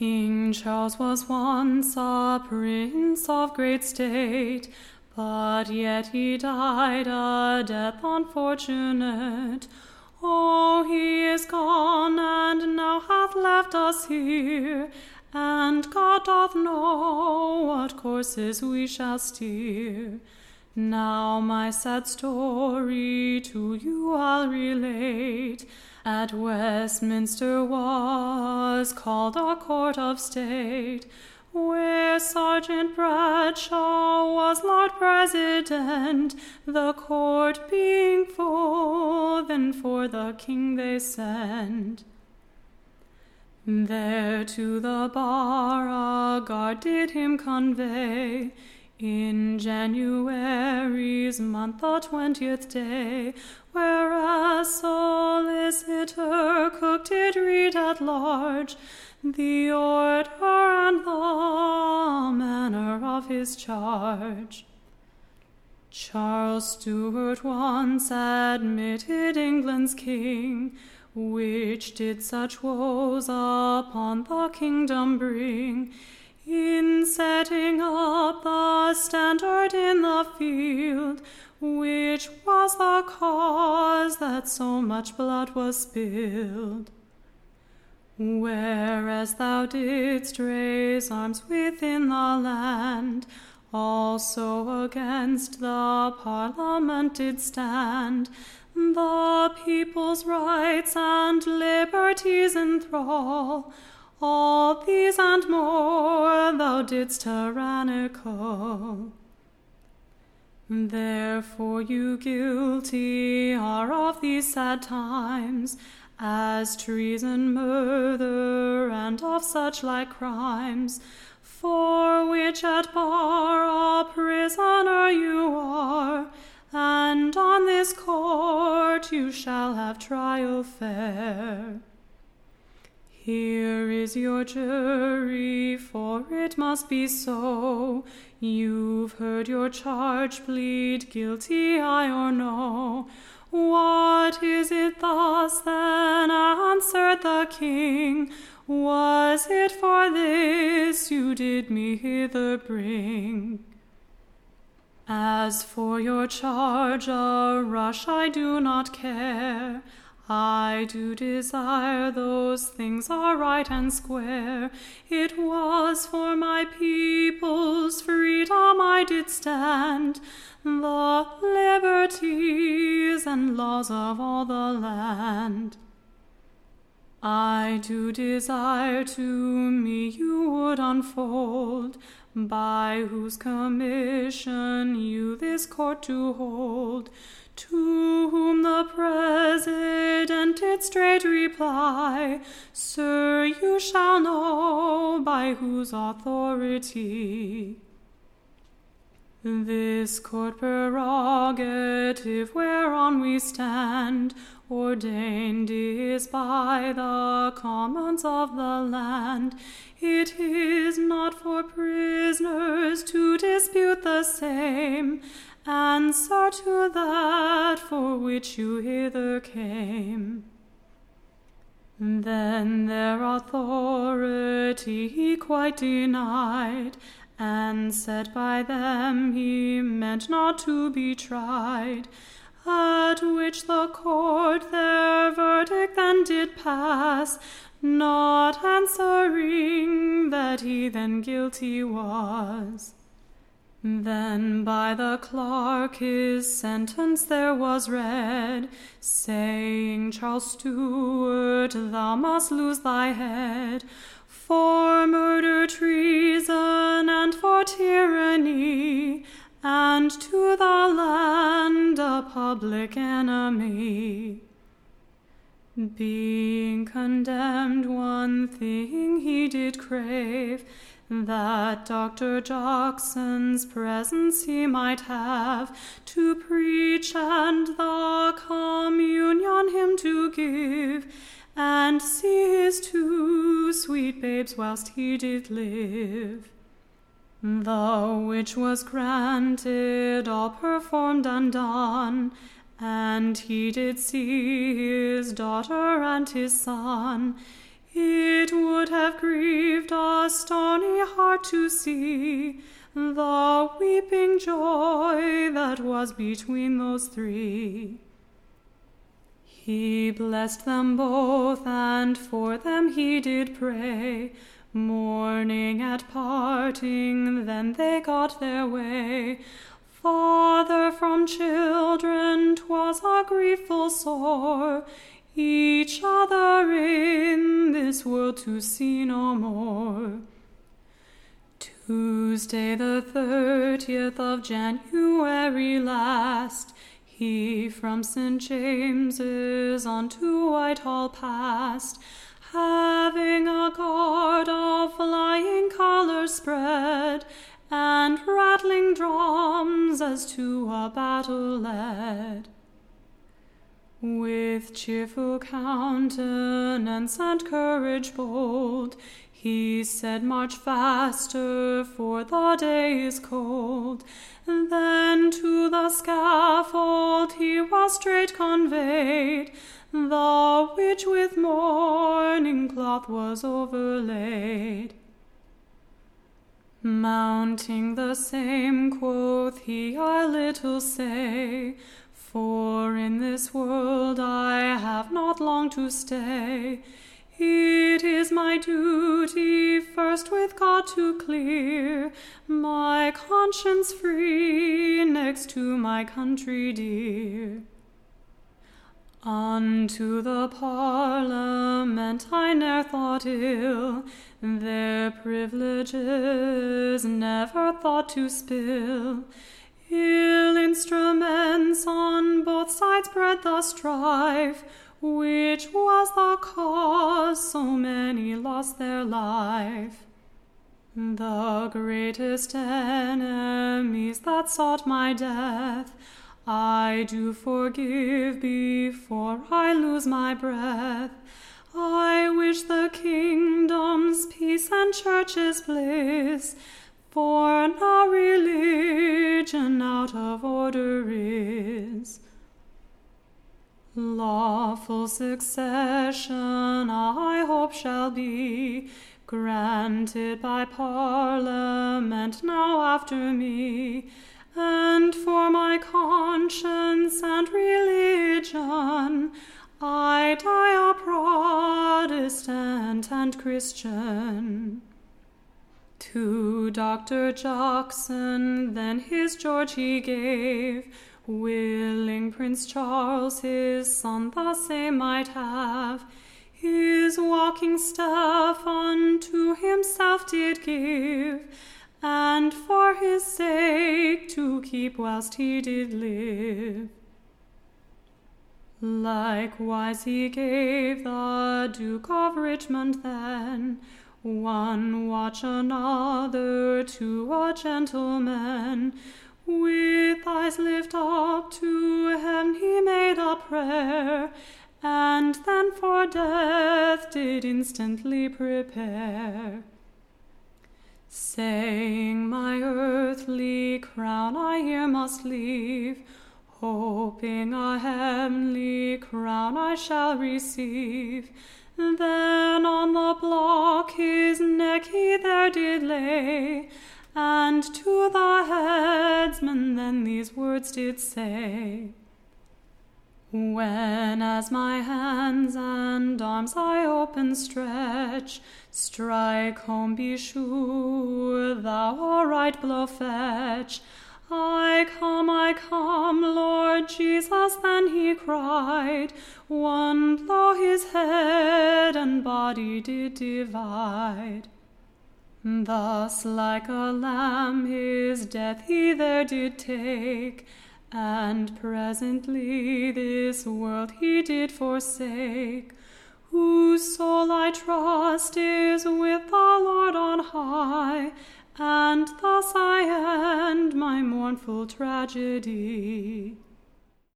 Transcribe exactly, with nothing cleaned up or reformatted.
King Charles was once a prince of great state, but yet he died a death unfortunate. Oh, he is gone, and now hath left us here, and God doth know what courses we shall steer. Now my sad story to you I'll relate. At Westminster was called a court of state, where Sergeant Bradshaw was Lord President. The court being full, then for the king they sent. There to the bar a guard did him convey, in January's month the twentieth day, where a solicitor cook did read at large the order and the manner of his charge. Charles Stuart once admitted England's king, which did such woes upon the kingdom bring, in setting up the standard in the field, which was the cause that so much blood was spilled. Whereas thou didst raise arms within the land, also against the Parliament did stand, the people's rights and liberties enthrall. All these and more thou didst tyrannical. Therefore you guilty are of these sad times, as treason, murder, and of such like crimes, for which at bar a prisoner you are, and on this court you shall have trial fair. Here is your jury, for it must be so. You've heard your charge plead guilty, aye or no. What is it thus then? Answered the king. Was it for this you did me hither bring? As for your charge, a rush I do not care. I do desire those things are right and square. It was for my people's freedom I did stand, the liberties and laws of all the land. I do desire to me you would unfold, by whose commission you this court do hold, to whom the President did straight reply, Sir, you shall know by whose authority. This court prerogative whereon we stand, ordained is by the commons of the land. It is not for prisoners to dispute the same. Answer to that for which you hither came. Then their authority he quite denied, and said by them he meant not to be tried. At which the court their verdict then did pass, not answering that he then guilty was. Then by the clerk his sentence there was read, saying, Charles Stuart, thou must lose thy head, for murder, treason, and for tyranny, and to the land a public enemy. Being condemned, one thing he did crave, that Doctor Jackson's presence he might have, to preach and the communion him to give, and see his two sweet babes whilst he did live. The which was granted, all performed and done, and he did see his daughter and his son. It would have grieved grieved a stony heart to see the weeping joy that was between those three. He blessed them both, and for them he did pray. Mourning at parting, then they got their way. Father from children, 'twas a griefful sore, each other in this world to see no more. Tuesday the thirtieth of January last, he from Saint James's unto Whitehall passed, having a guard of flying colours spread, and rattling drums as to a battle led. With cheerful countenance and courage bold, he said, "March faster, for the day is cold." Then to the scaffold he was straight conveyed, the which with mourning cloth was overlaid. Mounting the same, quoth he, "I little say, for in this world I have not long to stay. It is my duty first with God to clear my conscience free, next to my country dear. Unto the Parliament I ne'er thought ill, their privileges never thought to spill. Ill instruments on both sides bred the strife, which was the cause so many lost their life. The greatest enemies that sought my death, I do forgive before I lose my breath. I wish the kingdom's peace and church's bliss, for no religion out of order is. Lawful succession, I hope, shall be granted by Parliament now after me, and for my conscience and religion I die a Protestant and Christian. To Doctor Jackson then his George he gave, willing Prince Charles his son the same might have. His walking staff unto himself did give, and for his sake to keep whilst he did live. Likewise he gave the Duke of Richmond then, one watch another to a gentleman. With eyes lift up to heaven he made a prayer, and then for death did instantly prepare. Saying, my earthly crown I here must leave, hoping a heavenly crown I shall receive. Then on the block his neck he there did lay, and to the headsman then these words did say. When as my hands and arms I open stretch, strike home, be sure thou a right blow fetch. I come, I come, Lord Jesus, then he cried, one blow his head and body did divide. Thus like a lamb his death he there did take, and presently this world he did forsake. Whose soul I trust is with the Lord on high, and thus I end my mournful tragedy.